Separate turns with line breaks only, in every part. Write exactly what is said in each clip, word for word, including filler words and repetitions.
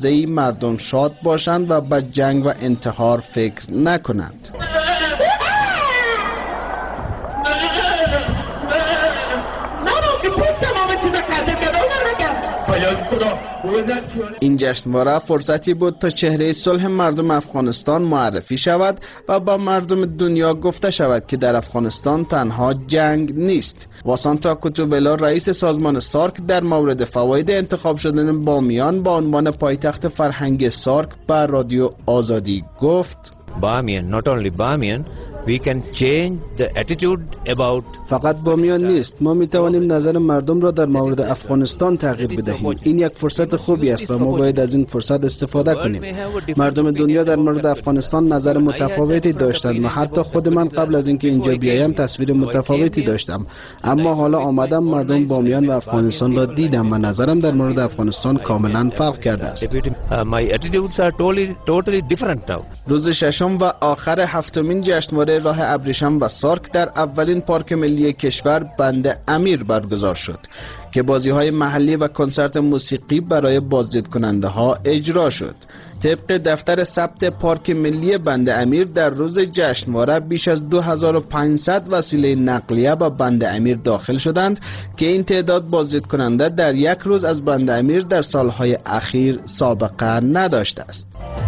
لحظه‌ای مردم شاد باشند و به جنگ و انتحار فکر نکنند. این جشنواره فرصتی بود تا چهره صلح مردم افغانستان معرفی شود و با مردم دنیا گفته شود که در افغانستان تنها جنگ نیست. واسانتا کوتوبلا رئیس سازمان سارک در مورد فواید انتخاب شدن بامیان با عنوان پایتخت فرهنگی سارک بر رادیو آزادی گفت:
بامیان not only بامیان we can change the attitude about
فقط بامیان نیست، ما می توانیم نظر مردم را در مورد افغانستان تغییر بدهیم. این یک فرصت خوبی است و ما باید از این فرصت استفاده کنیم. مردم دنیا در مورد افغانستان نظر متفاوتی داشتند و حتی خود من قبل از اینکه اینجا بیایم تصویر متفاوتی داشتم، اما حالا آمدم مردم بامیان و افغانستان را دیدم و نظرم در مورد افغانستان کاملا فرق کرده است. روز ششم و آخر هفتمین جشنواره راه ابریشم و سارک در اولین پارک ملی کشور بند امیر برگزار شد که بازی‌های محلی و کنسرت موسیقی برای بازدید کننده ها اجرا شد. طبق دفتر ثبت پارک ملی بند امیر در روز جشنواره بیش از دو هزار و پانصد وسیله نقلیه به بند امیر داخل شدند که این تعداد بازدید کننده در یک روز از بند امیر در سالهای اخیر سابقه نداشته است.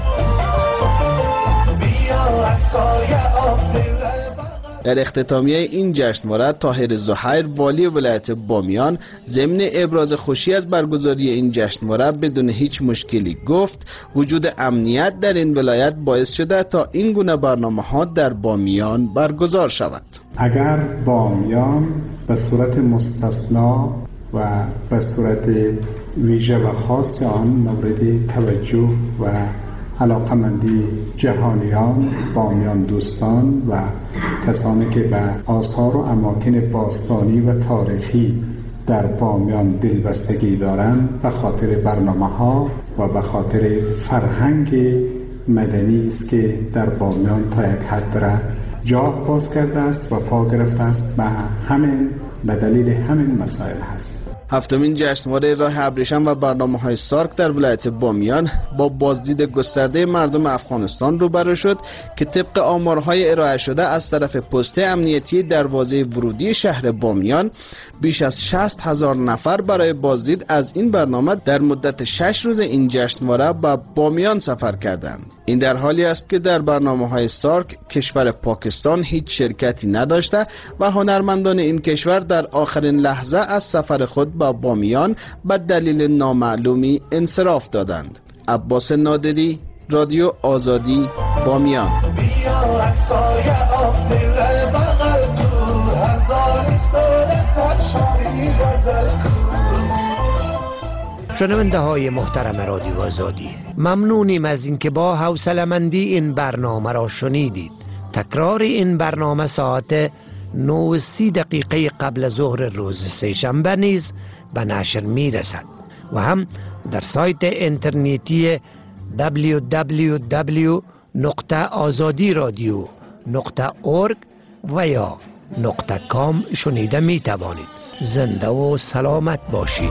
در اختتامیه این جشنواره طاهر زهیر والی ولایت بامیان ضمن ابراز خوشی از برگزاری این جشنواره بدون هیچ مشکلی گفت وجود امنیت در این ولایت باعث شده تا این گونه برنامه‌ها در بامیان برگزار شود.
اگر بامیان به صورت مستثنا و به صورت ویژه و خاص آن مورد توجه و علاقمندی جهانیان، بامیان دوستان و کسانی که به آثار و اماکن باستانی و تاریخی در بامیان دلبستگی دارند به خاطر برنامه‌ها و به خاطر فرهنگ مدنی است که در بامیان تا یک حد را جاه باز کرده است و پا گرفته است به همین به دلیل همین مسائل هست.
هفتمین جشنواره راه ابریشم و برنامه‌های سارک در ولایت بامیان با بازدید گسترده مردم افغانستان روبرو شد که طبق آمارهای ارائه شده از طرف پست امنیتی دروازه ورودی شهر بامیان بیش از شصت هزار نفر برای بازدید از این برنامه در مدت شش روز این جشنواره به بامیان سفر کردند. این در حالی است که در برنامه‌های سارک کشور پاکستان هیچ شرکتی نداشته و هنرمندان این کشور در آخرین لحظه از سفر خود به بامیان به دلیل نامعلومی انصراف دادند. عباس نادری، رادیو آزادی، بامیان.
شنونده های محترم رادیو آزادی، ممنونیم از اینکه با حوصله‌مندی این برنامه را شنیدید. تکرار این برنامه ساعت نه و سی دقیقه قبل ظهر روز سه‌شنبه نیز به نشر می رسد و هم در سایت اینترنتی دبلیو دبلیو دبلیو نقطه آزادی رادیو نقطه اورگ و یا نقطه کام شنیده می توانید. زنده و سلامت باشید.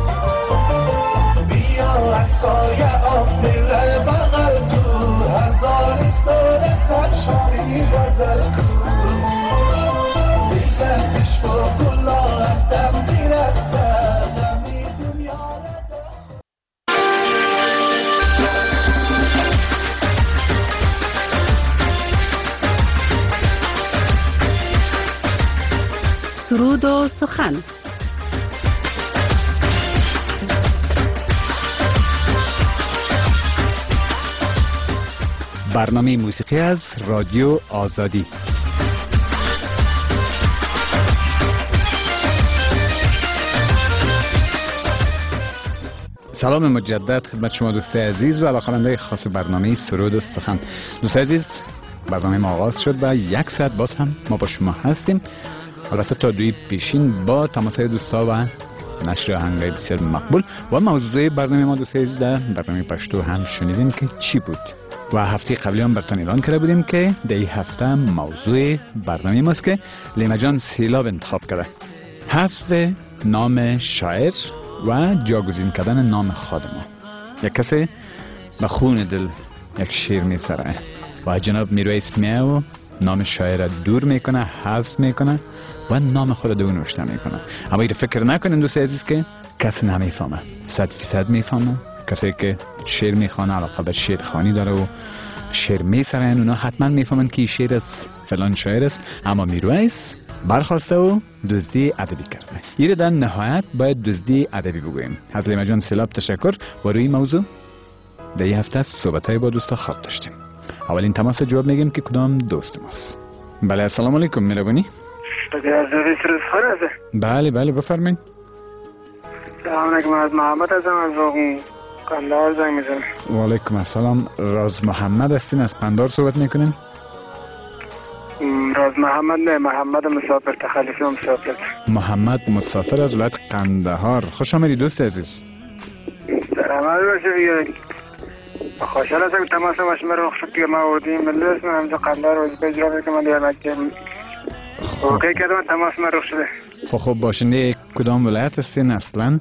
سرود و سخن.
برنامه موسیقی از رادیو آزادی. سلام مجدد خدمت شما دوست عزیز و علاقه‌مندان خاص برنامه سرود و سخن. دوست عزیز، برنامه ما آغاز شد و یک ساعت باز هم ما با شما هستیم. البته تا دوی پیشین با تماسهای دوستا و نشر آهنگای بسیار مقبول و موضوع برنامه ما دوست عزیز در برنامه پشتو هم شنیدین که چی بود و هفته قبلی هم براتون اعلان کرده بودیم که در این هفته موضوع برنامه ماست که لیما جان سیلاب انتخاب کرده، حذف نام شاعر و جاگزین کردن نام خود ما. یک کسی و خون دل یک شیر میسره و جناب میرویس میاو نام شاعر را دور میکنه، حذف میکنه و نام خود دو نوشته میکنه. اما این فکر نکنین دوست عزیز که کسی نمیفهمه، صد فیصد میفهمه. کسی که شعر میخوانه علاقه به شعر خوانی داره و شعر میسرن اونا حتما میفهمن که شعر از فلان شاعر است. اما میرویس برخواسته و دزدی ادبی کرده. این در نهایت باید دزدی ادبی بگوییم. حضرت جان سلاب تشکر و روی موضوع در این هفته صحبت‌های با دوستا خواب داشتیم. اولین تماس جواب میگیم که کدام دوست ماست. بله السلام علیکم مهربانی. بله بله بفرمایید.
سلام علیکم، از محمد هستم از قندهار زنگ میزنم.
و علیکم السلام. راز محمد هستین از قندهار صحبت میکنین؟
راز محمد نه، محمد مسافر تخلیفی مسافر.
محمد مسافر از ولایت قندهار. خوش آمدید دوست عزیز.
سلامت باشید. خوشحال هستم که تماس با شما رو خصوصی که ما آوردیم. ملی اسم همزه قندهار وظیفه اجرا میکنم دیگه مکتب. اوکی کردم تماس ما رو شده.
خب خب باشنده کدام ولایت هستین اصلا؟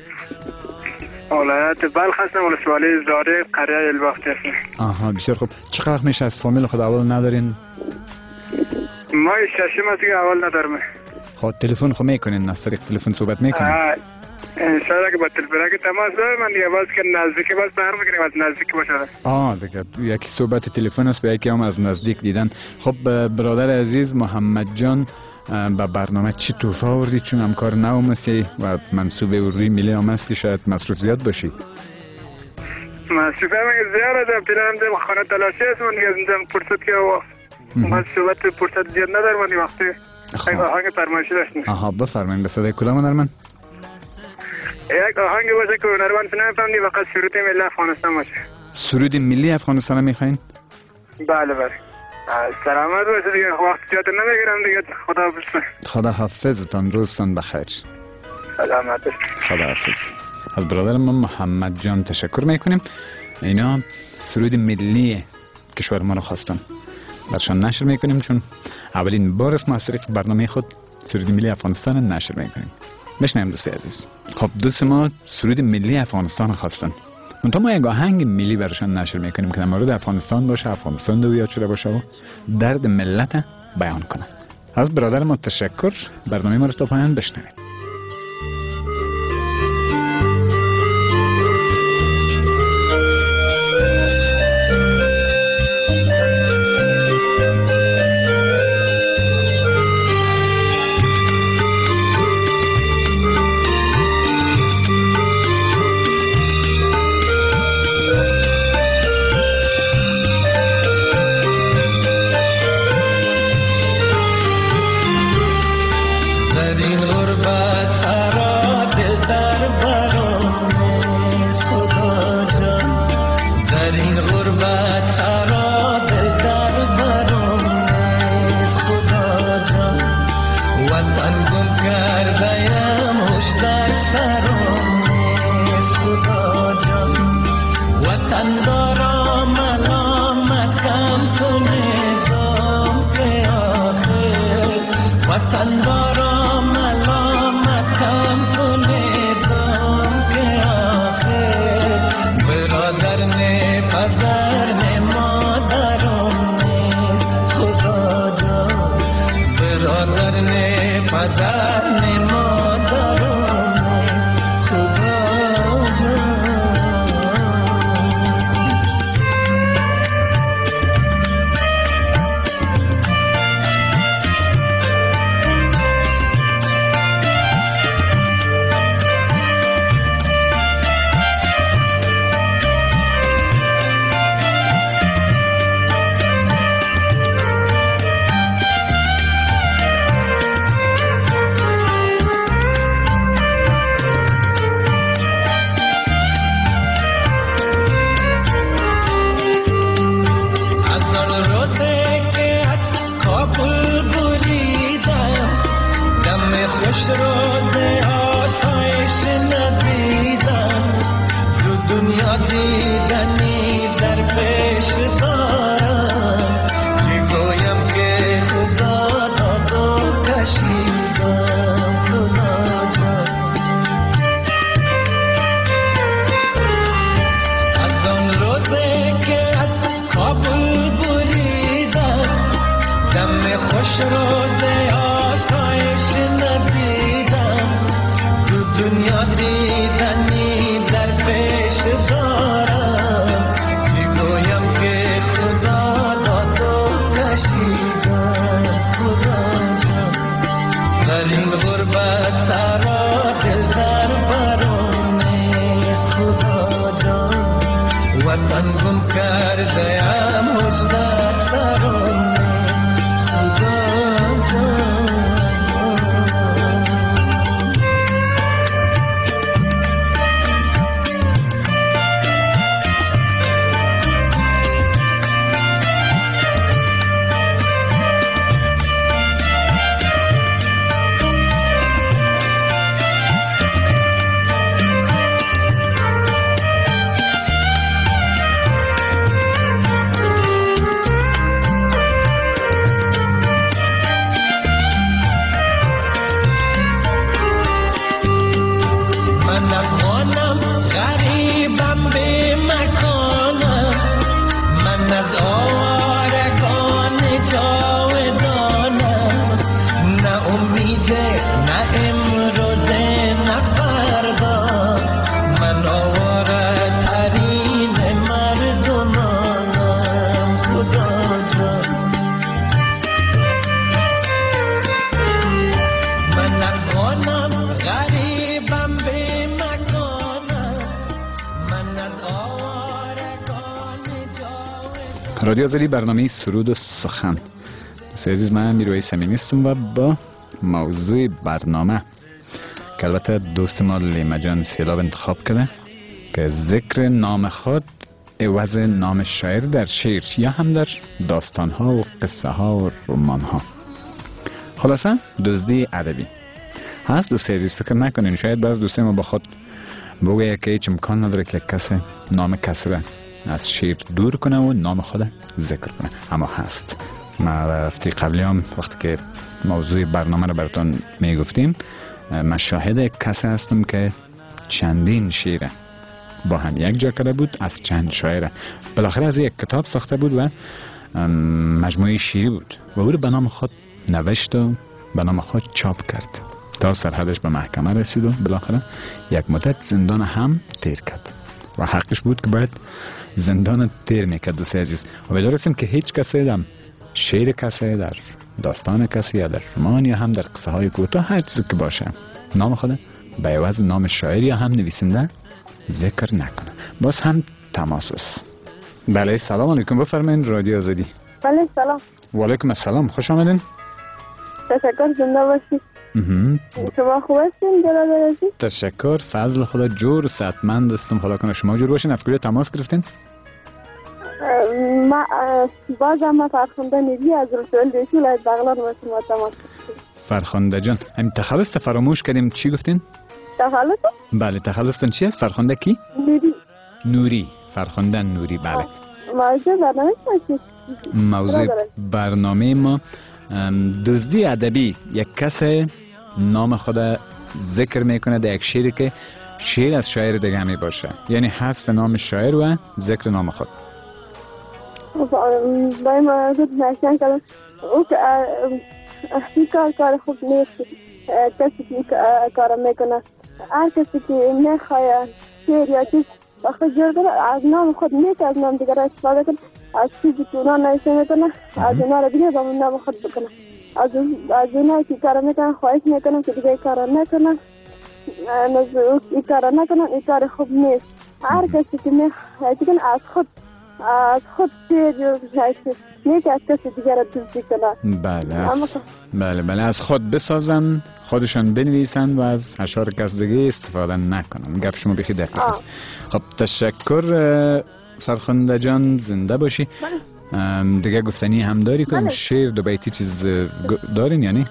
ولایت بلخ هستم، ولسوالی زاره قریه الباختی هستم.
آها بسیار خوب. چقدر میشه از فامیل خود اول ندارین؟
ما ششم هستی که اول ندارم.
خب تلفن خو میکنین، از طریق تلفن صحبت میکنین؟
انشاءالله که با تلفن که تماس دارم من دیگه باز که نزدیکی باز برم میکنیم از نزدیکی باشه.
آه دیگه یکی صحبت تلفن است به یکی هم از نزدیک دیدن. خب برادر عزیز محمد جان با برنامه چی توفه آوردی؟ چون همکار نو مستی و منصوب روی ملی هم هستی، شاید مصروف زیاد باشی.
مصروف هم زیاد هستم، پیلم دیم خانه تلاشی هست من دیگه از اینجا پرسد که من صحبت پرسد زیاد ندارم من وقتی آهنگ فرمایشی داشتیم.
آها بفرمایید. به صدای کدام هنرمند؟
یک آهنگ باشه که هنرمند نمیفهمدی فقط سرود ملی افغانستان باشه.
سرود ملی افغانستان میخواین؟
بله بله. سلامت باشه دیگه، وقت زیاد نمیگیرم دیگه. خدا حافظ.
خدا حافظتان، روزتان بخیر.
سلامت باشه.
خدا حافظ. از برادر ما محمد جان تشکر میکنیم. اینا سرود ملی کشور ما رو خواستن، برشان نشر میکنیم چون اولین بار است ما از طریق برنامه خود سرود ملی افغانستان نشر میکنیم. بشنویم دوستی عزیز. خب دوست ما سرود ملی افغانستان خواستن، منتها ما یک آهنگ ملی برشان نشر میکنیم که در مورد افغانستان باشه، افغانستان دو یاد شده باشه و درد ملت بیان کنه. از برادر ما تشکر. برنامه ما رو تا پایان بشنوید.
غربت من گم کرده‌ام هوش در سرم نیست خدا جان.
رادیو آزادی، برنامه سرود و سخن. دوستان عزیز، من میروی صمیمی هستم و با موضوع برنامه که البته دوست ما لیما جان سیلاب انتخاب کرده که ذکر نام خود عوض نام شاعر در شعر یا هم در داستان ها و قصه ها و رمان ها. خلاصه دزدی ادبی هست. دوستان عزیز فکر نکنین شاید بعض دوستان ما با خود بگه که هیچ امکان نداره که کسی نام کسی را از شعر دور کنه و نام خود ذکر کنه، اما هست. ما هفته قبلی هم وقتی که موضوع برنامه رو براتون میگفتیم من شاهد کسی هستم که چندین شعر با هم یک جا کرده بود از چند شاعر. بالاخره از یک کتاب ساخته بود و مجموعه شعری بود و او رو به نام خود نوشت و به نام خود چاپ کرد تا سرحدش به محکمه رسید و بالاخره یک مدت زندان هم تیر کرد و حقش بود که باید زندان تیر میکرد. دوست عزیز، و بدارستیم که هیچ کسی در شعر کسی، در داستان کسی یا در رمان یا هم در قصه های کوتاه هر چیزی که باشه نام خود به عوض نام شاعر یا هم نویسنده ذکر نکنه. باز هم تماس است. بله سلام علیکم، بفرمایید رادیو آزادی.
بله سلام.
و علیکم السلام، خوش آمدین.
تشکر، زنده باشید. شما خوب هستین برادر عزیز؟
تشکر، فضل خدا، جور صحتمند هستم. خدا کنه شما جور باشین. از کجا تماس گرفتین؟
ما بازم ما فرخنده نیلی از رسول دیشی ولایت بغلان با شما تماس گرفتیم.
فرخنده جان، همین تخلص فراموش کردیم، چی گفتین؟
تخلص؟
بله، تخلصتون چی است؟ فرخنده کی؟
نوری.
نوری، فرخنده نوری. بله.
موضوع برنامه چی؟
موضوع برنامه ما دزدی ادبی. یک کس نام خود ذکر میکنه در یک شعری که شعر از شاعر دیگه می باشه، یعنی حذف نام شاعر و ذکر نام خود.
باید ما زود نشن کردم او که احتی کار کار خوب نیست. کسی که کار میکنه، هر کسی که میخواه شعر یا چیز با خود جور کنه از نام خود نیست، از نام دیگر استفاده کنه، از چیزی که اونا نوشته میکنه از اونا رو دیگه با نام خود بکنه. از از اونا که کار میکنن خواهش میکنم که دیگه کار نکنن، این کار نکنن، این کار خوب نیست. هر کسی که میخواه از خود از خود شعر نیست از کسی دیگر رو دزدی کنه.
بله از بله بله از خود بسازن، خودشان بنویسن و از اشعار کس دیگه استفاده نکنن. گپ شما بخی دقیق است. خب تشکر فرخنده جان، زنده باشی. دیگه گفتنی هم داری کنیم؟ شعر دو بیتی چیز دارین یعنی؟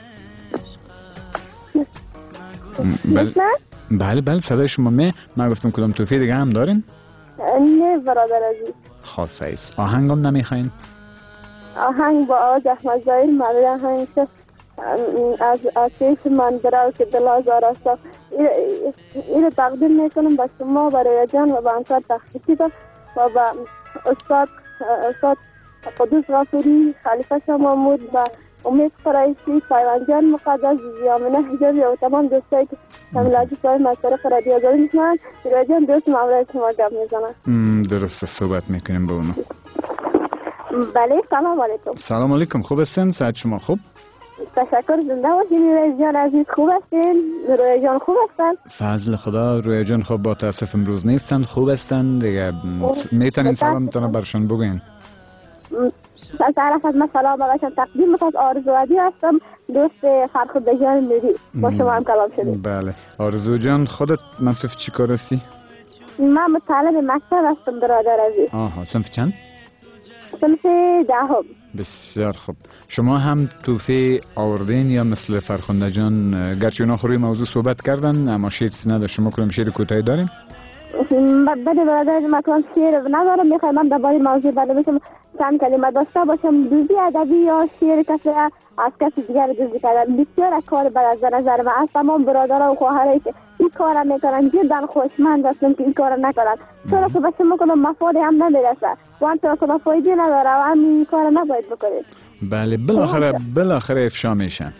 بله بله بله صدای شما می من گفتم کدام توفیه دیگه هم دارین؟
نه برادر عزیز.
خاصه ایست. آهنگ هم نمیخواین؟
آهنگ با آواز احمد ظاهر مدد آهنگ که از آتیش من براو که دل آزار است این تقدیم میکنم با شما، برای جان و با انصار تخصیصی و با استاد استاد قدوس غفوری، خلیفه شاه محمود و امید قرائشی، پیوانجان مقدس، زیامنه حجابی و تمام دوستایی که تملاجی صاحب مصرف رادیو آزادی میشنن. برای جان دوست معامله شما گپ میزنن.
درسته، صحبت میکنیم با اونا.
بله سلام علیکم.
سلام علیکم، خوب هستین؟ صحت شما خوب؟
تشکر. زنده باشین رویا جان عزیز. خوب هستین؟ رویا جان خوب هستن؟
فضل خدا. رویا جان خب با تاسف امروز نیستن، خوب هستن دیگه. میتونین سلامتون برشون بگین؟
تعرف از من سلام برایشان تقدیم میکنم. آرزو عدی هستم، دوست فرخنده جان نوری. با شما هم کلام شدیم.
بله. آرزو جان خودت منصف چی کار هستی؟
من مطالب مکتب هستم برادر عزیز.
آها، صنف چند؟
صنف دهم.
بسیار خوب. شما هم توفی آوردین یا مثل فرخنده جان گرچه اونا خوری موضوع صحبت کردن اما شعر نداره، شما کنم شعر کوتاهی دارین؟
بده برادر عزیز من کنم شعر ندارم، میخوایم من درباره موضوع بده بشم چند کلمه داشته باشم. دوزی ادبی یا شعر کسی از کسی دیگر دوزی کردن بسیار کار بد از نظر من. از تمام برادرها و خواهرایی که این کار میکنن جدا خوشمند هستم که این کار نکنن، چرا که به شما کنم مفاد هم نمیرسه و هم چرا کنم فایده نداره و هم این کار نباید بکنید.
بله بالاخره بالاخره افشا میشن.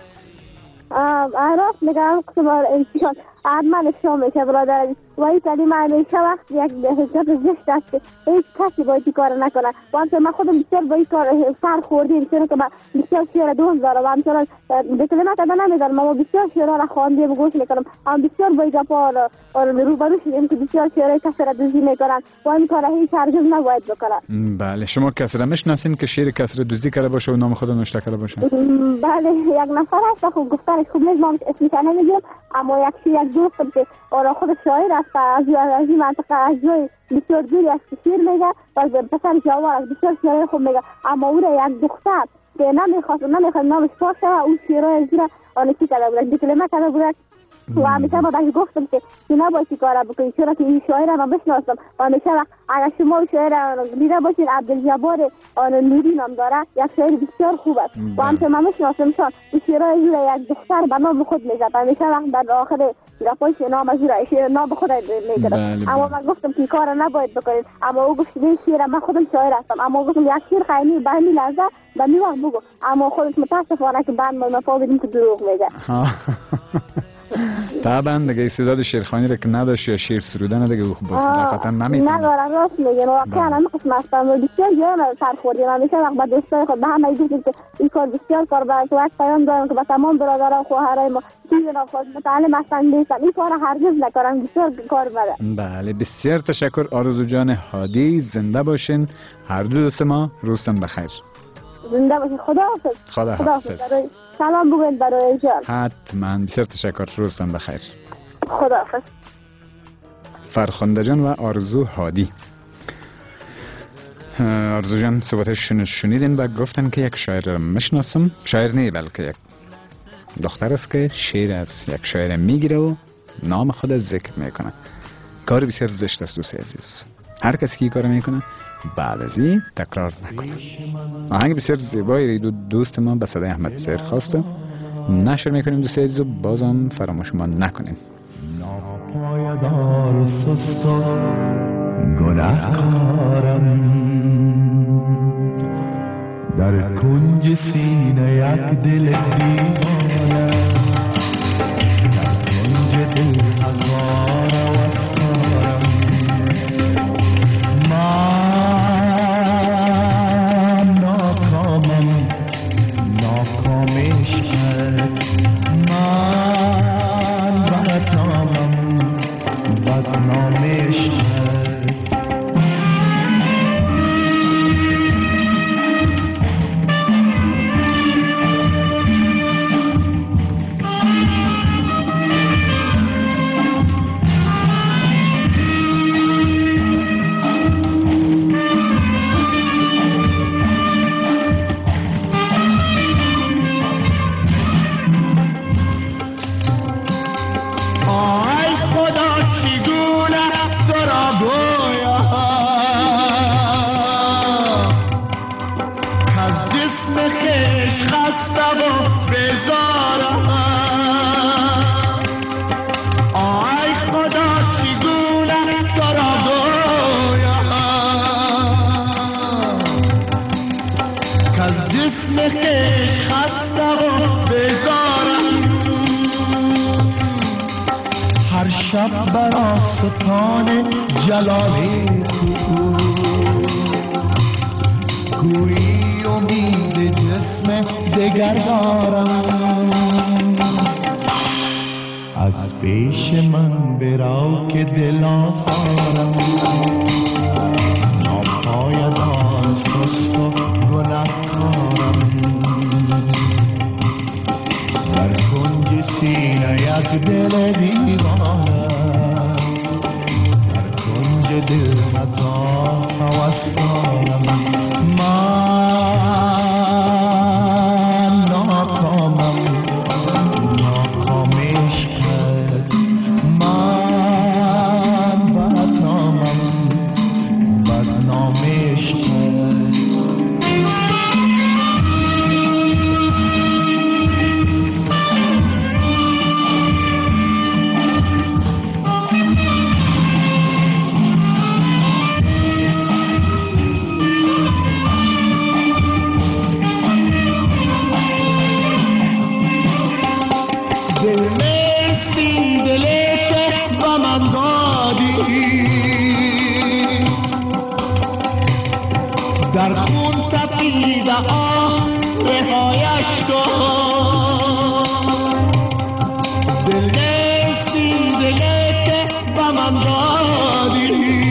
راست میگم که انسان حتما افشا میشه برادر عزیز و این کلمه همیشه وقت یک حجت زشت است که هیچ کسی باید این کار نکنه و همچنان من خودم بسیار با این کار سر خوردیم، چرا که من بسیار شعر دوست دارم و همچنان به کلمه کده نمیدارم اما بسیار شعرها را خواندیم و گوش میکنم. هم بسیار با این گپا روبرو شدیم که بسیار شعرهای کسی را دوزی میکنن و این کار هیچ هرگز نباید بکنن.
بله. شما کسی را میشناسین که شعر کسی را دوزی کرده باشه و نام خود نوشته کرده باشه؟
بله یک نفر هست خوب گفتنش خوب نیست، ما اسمش نمیگیم اما یک شعر یک دوستم که آره خود شاعر است از از این منطقه از جای بسیار دوری است که شعر میگه و پسر جوان است بسیار شعر خوب میگه اما او را یک دختر که نمیخواست نمیخواست نامش پاشه و اون شعرهای زیر آن چی کرده بود دیکلمه کرده بود و همیشه ما بهش گفتم که این نباید این کار بکنید چرا که این شاعر من بشناسم و همیشه اگر شما شاعر دیده باشید عبدالجبار نوری نام داره یک شاعر بسیار خوب است و همیشه من بشناسم شان این شعرهای زیر یک دختر به نام خود میزد همیشه وقت در آخر گپایش نام زیر نام خود میگرد اما من گفتم که این کار نباید بکنید اما او گفت این شعر من خودم شاعر هستم اما گفتم یک شعر خیلی به همین لحظه به می وقت بگو اما خودت متاسفانه که بعد ما فهمیدیم که دروغ میگه.
طبعا دیگه استعداد شعرخوانی را که نداشت یا شعر سرودن دیگه او صراحتا نمیتونه.
ندارم راست میگن واقعا من قسم هستم و بسیار جان سر خوردیم همیشه وقت با دوستای خود به همه گفتیم که این کار بسیار کار باید و یک پیام دارم که به تمام برادران و خواهرای ما چیزی خود متعلم هستن نیستن این کار هرگز نکنن بسیار کار بده.
بله بسیار تشکر آرزو جان هادی. زنده باشین هر دو دوست ما. روزتون بخیر.
زنده باشین. خداحافظ.
خداحافظ.
سلام بگوین برای جان.
حتما. بسیار تشکر. روزتون بخیر.
خداحافظ.
فرخنده جان و آرزو هادی. آرزو جان صحبتشون شنیدین و گفتن که یک شاعر را میشناسم، شاعر نه بلکه یک دختر است که شعر از یک شاعر میگیره و نام خود ذکر میکنه. کار بسیار زشت است دوست عزیز. هر کسی که کار میکنه بعد از این تکرار نکنه. آهنگ بسیار زیبایی دو دوست ما به صدای احمد سیر خواسته نشر میکنیم دوست عزیز و بازم فراموش ما نکنیم.
ناپایدار سست و گناهکارم در کنج سینه یک دل دیوانه در کنج دل هزار وستارم من ناکامم ناکام عشقت من بدنامم بدنام عشقت شب بر آستان جلالی تو گویی امید جسم دگر دارم در خون تپیده آه رهایش کن دل نیستی دلی که به من دادی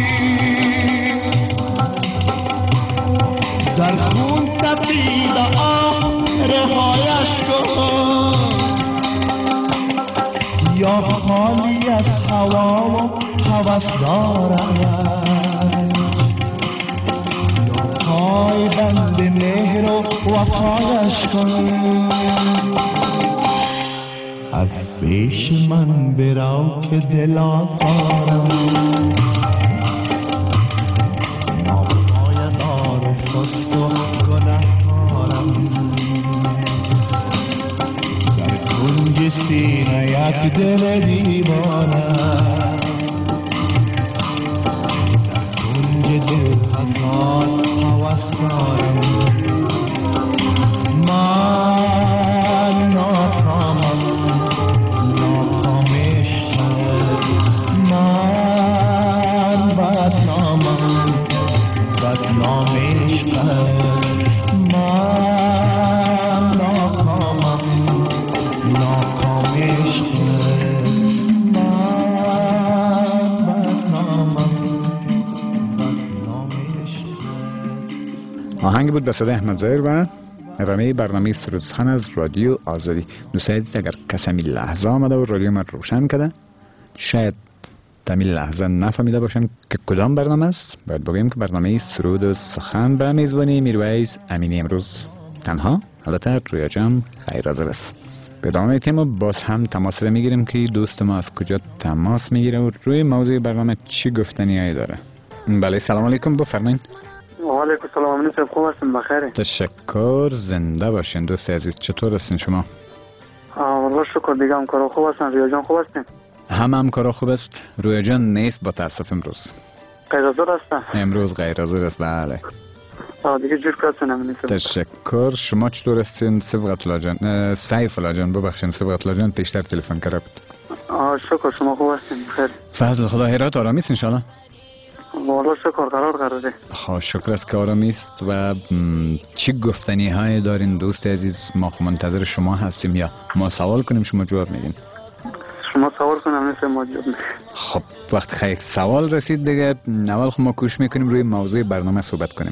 در خون تپیده آه رهایش کن یا خالی از هوا و هوس دارم یا پای بند مهر و وفایش کن از پیش من برو که دل آزارم ناپاید آرزوست و گناهکارم در کنج سینه یک دل دیوانه در کنج دل حسان هوس دارم من ناکامم ناکام عشقت من بدنامم بدنام عشقت من ناکامم ناکام عشقت من بدنامم بدنام عشقت.
آهنگ بود به صدای احمد ظاهر و ادامه برنامه سرود سخن از رادیو آزادی. دوست عزیز اگر کسمی لحظه آمده و رادیو من روشن کرده شاید تمی لحظه نفهمیده باشن که کدام برنامه است. باید بگویم که برنامه سرود و سخن به میزبانی میرویس امینی امروز تنها البته رویا جام خیر حاضر است. به ادامه تیم باز هم تماس رو میگیریم که دوست ما از کجا تماس میگیره و روی موضوع برنامه چی گفتنی داره. بله سلام علیکم بفرمایید.
و علیکم السلام امین صاحب خوب هستین بخیر؟
تشکر زنده باشین دوست عزیز. چطور هستین شما؟
والله شکر دیگه همکارا خوب هستن. رویا جان خوب هستین؟
هم همکارا خوب است. رویا جان نیست با تاسف امروز.
غیر حاضر هستن؟
امروز غیر حاضر است. بله
دیگه جور کردن امین صاحب.
تشکر. شما چطور هستین صبغت الله جان؟ سیف الله جان ببخشید صبغت الله جان پیشتر تلفن کرده بود.
شکر شما خوب هستین بخیر؟
فضل خدا هرات آرامی است ان شاء الله.
والله شکر قرار قراره.
خب شکر است که آرامی است. و چی گفتنی های دارین دوست عزیز؟ ما خب منتظر شما هستیم یا ما سوال کنیم شما جواب میدین؟
شما سوال کنم مثل ما جواب میدین.
خب وقت خیلی سوال رسید دیگه اول خب ما کوشش میکنیم روی موضوع برنامه صحبت کنیم.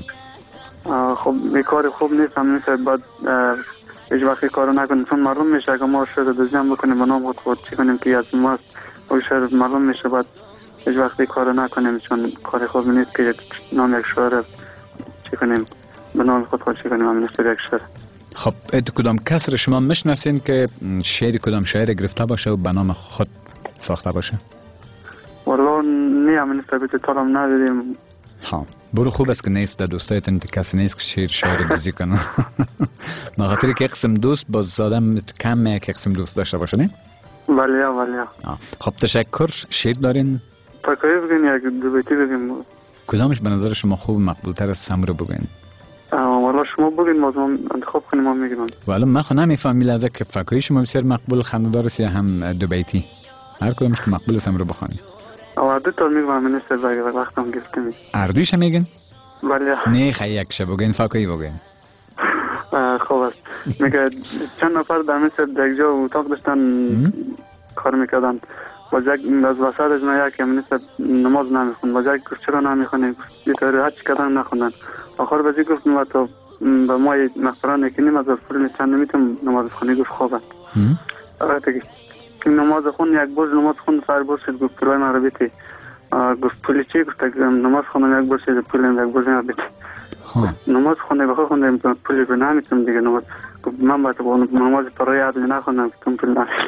خب بیکار خوب نیست همین صاحب باید هیچ وقتی کارو نکنیم چون معلوم میشه که ما شده دوزیم بکنیم و نام خود خود چی کنیم که از ماست و شاید معلوم میشه باید هیچ وقتی کارو نکنیم چون کار خوب نیست که یک نام یک شعر چی کنیم به نام خود خود چی کنیم همین یک شعر.
خب اید کدام کس رو شما میشناسین که شعر کدام شاعر گرفته باشه و به نام خود ساخته باشه؟
والله نه همین ثابت طالم ندیدیم.
ها برو خوب است که نیست در دوستایتون کسی نیست که شعر شاعر بزی کنه. نخاطر که قسم دوست باز آدم کم یک قسم دوست داشته باشه نه؟
بله بله.
خب تشکر. شعر دارین؟
تاکایی بگین یک دو بیتی بگین.
کدامش به نظر شما خوب مقبول تر از سم رو بگین؟
والا شما بگین ما انتخاب کنیم ما میگیم.
والا من خود نمیفهم لحظه که فکایی شما بسیار مقبول خنده‌دار است یا هم دو بیتی؟ هر کدامش که مقبول است هم رو بخوانید.
آ دو تا میگم من است باید وقتم گفتم.
اردوش میگن؟
بله.
نه خیلی یک شب بگین فکایی بگین.
خوب است. میگه چند نفر در مثل یک جا اتاق داشتن کار میکردن. با یک از وسط از ما یک منیست نماز نمیخوند. با یک گفت چرا نمیخونی؟ یه طوری هر چی کردن نخوندن. آخر بازی گفت ما تو با ما نفران نکنیم از پول چند نمیتونم نماز خونی. گفت خوبه. آره که نماز خون یک برج نماز خون سر برج شد. گفت پروای من رو بیتی. گفت پولی چی؟ گفت نماز خونم یک برج شد پولی یک برج من رو بیتی. نماز خونده بخواه خونده پولی رو نمیتونم دیگه نماز. گفت من باید نماز پرای عدلی نخوندم که تون پول نمیتونم.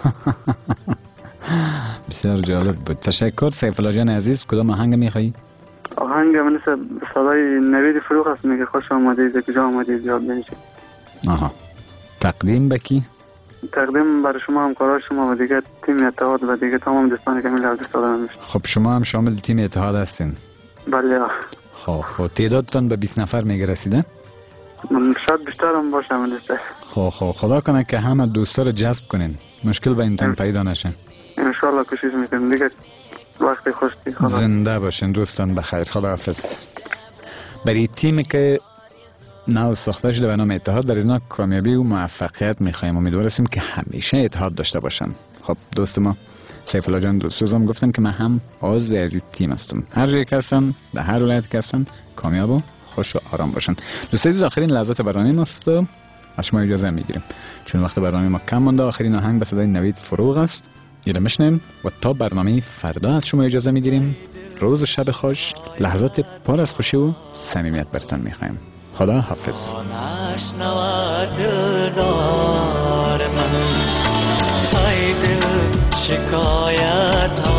بسیار جالب بود. تشکر. سیف الله جان عزیز کدام آهنگ میخوایی؟
آهنگ من مثل صدای نوید فروغ است میگه خوش آمدید کجا آمدید یاد بنشید.
آها تقدیم به کی؟
تقدیم برای شما همکارای شما و دیگه تیم اتحاد و دیگه تمام دوستانی که میل دوست دارم میشه.
خب شما هم شامل تیم اتحاد هستین؟
بله.
خب خب تعدادتون به بیست نفر میگه رسیده؟
من شاید بیشتر هم باشم منیسته.
خب خب خدا کنه که همه دوستا رو جذب کنین مشکل به اینتون پیدا نشه.
انشالله کوشش میکنم دیگه. وقتی خوشی خدا.
زنده باشین دوستان بخیر. خداحافظ. برای تیمی که نو ساخته شده به نام اتحاد در ازنا کامیابی و موفقیت میخوایم. امیدوار هستیم که همیشه اتحاد داشته باشن. خب دوست ما سیف الله جان دوستوزم گفتن که من هم عضو از این تیم هستم. هر جایی که هستن، در هر ولایتی که هستن، کامیاب و خوش و آرام باشن. دوستان آخرین لحظات برنامه ماست، از شما اجازه میگیریم چون وقت برنامه ما کم مونده. آخرین آهنگ به صدای نوید فروغ است، یه میشنیم و تا برنامه فردا از شما اجازه میگیریم. روز و شب خوش، لحظات پر از خوشی و صمیمیت براتون میخوایم. خدا حافظ. شکایت